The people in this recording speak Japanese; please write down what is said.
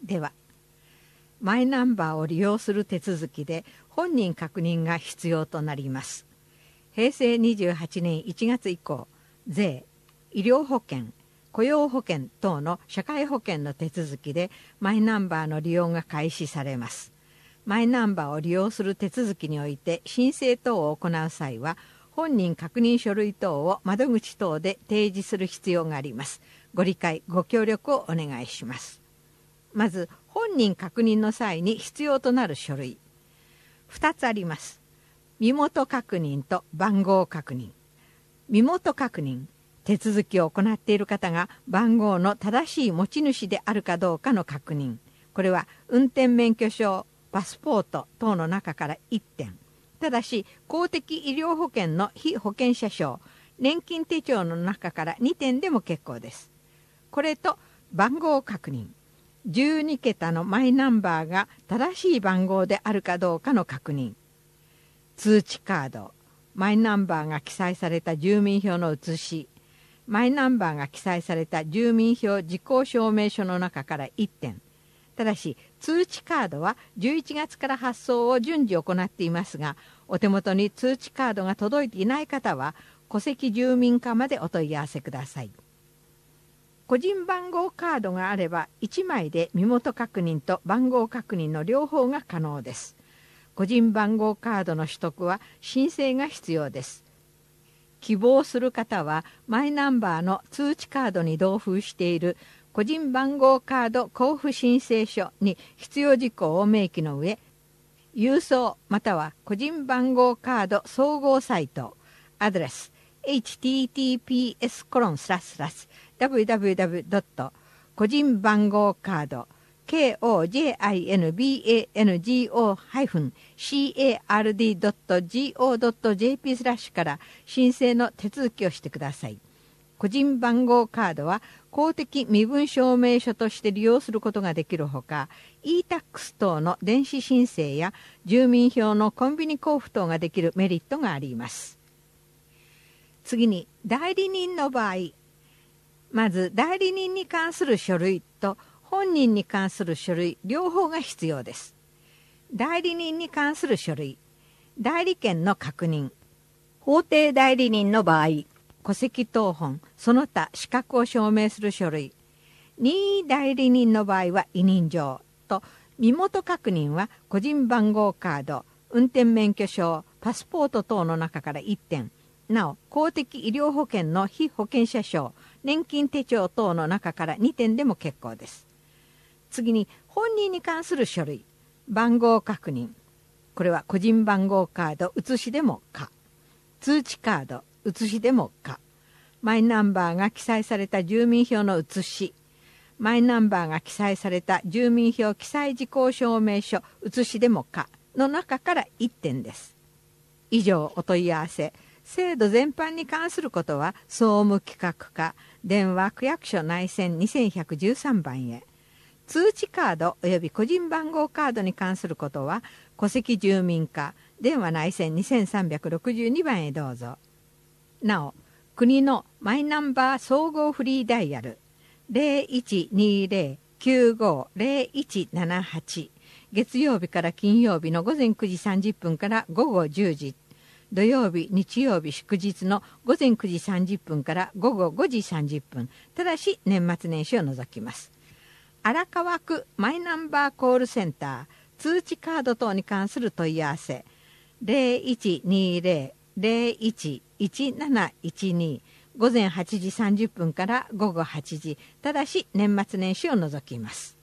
では、マイナンバーを利用する手続きで本人確認が必要となります。平成28年1月以降、税、医療保険、雇用保険等の社会保険の手続きでマイナンバーの利用が開始されます。マイナンバーを利用する手続きにおいて申請等を行う際は、本人確認書類等を窓口等で提示する必要があります。ご理解、ご協力をお願いします。まず、本人確認の際に必要となる書類。2つあります。身元確認と番号確認。身元確認、手続きを行っている方が番号の正しい持ち主であるかどうかの確認。これは運転免許証、パスポート等の中から1点。ただし、公的医療保険の被保険者証、年金手帳の中から2点でも結構です。これと番号確認。12桁のマイナンバーが正しい番号であるかどうかの確認。通知カード、マイナンバーが記載された住民票の写し、マイナンバーが記載された住民票事項証明書の中から1点。ただし、通知カードは11月から発送を順次行っていますが、お手元に通知カードが届いていない方は、戸籍住民課までお問い合わせください。個人番号カードがあれば、1枚で身元確認と番号確認の両方が可能です。個人番号カードの取得は申請が必要です。希望する方は、マイナンバーの通知カードに同封している個人番号カード交付申請書に必要事項を明記の上、郵送または個人番号カード総合サイト、アドレス https://www. 個人番号カード kojinbango-card.go.jp/ から申請の手続きをしてください。個人番号カードは公的身分証明書として利用することができるほか、e-tax 等の電子申請や住民票のコンビニ交付等ができるメリットがあります。次に、代理人の場合、まず代理人に関する書類と本人に関する書類両方が必要です。代理人に関する書類、代理権の確認。法定代理人の場合、戸籍謄本、その他資格を証明する書類。任意代理人の場合は委任状と、身元確認は個人番号カード、運転免許証、パスポート等の中から1点。なお、公的医療保険の被保険者証、年金手帳等の中から2点でも結構です。次に、本人に関する書類。番号確認。これは個人番号カード写しでも可。通知カード写しでも可。マイナンバーが記載された住民票の写し。マイナンバーが記載された住民票記載事項証明書写しでも可の中から1点です。以上お問い合わせ。制度全般に関することは総務企画課電話区役所内線2113番へ。通知カードおよび個人番号カードに関することは戸籍住民課電話内線2362番へどうぞ。なお、国のマイナンバー総合フリーダイヤル 0120-950178 月曜日から金曜日の午前9時30分から午後10時、土曜日、日曜日、祝日の午前9時30分から午後5時30分、ただし年末年始を除きます。荒川区マイナンバーコールセンター、通知カード等に関する問い合わせ、0120-011712、午前8時30分から午後8時、ただし年末年始を除きます。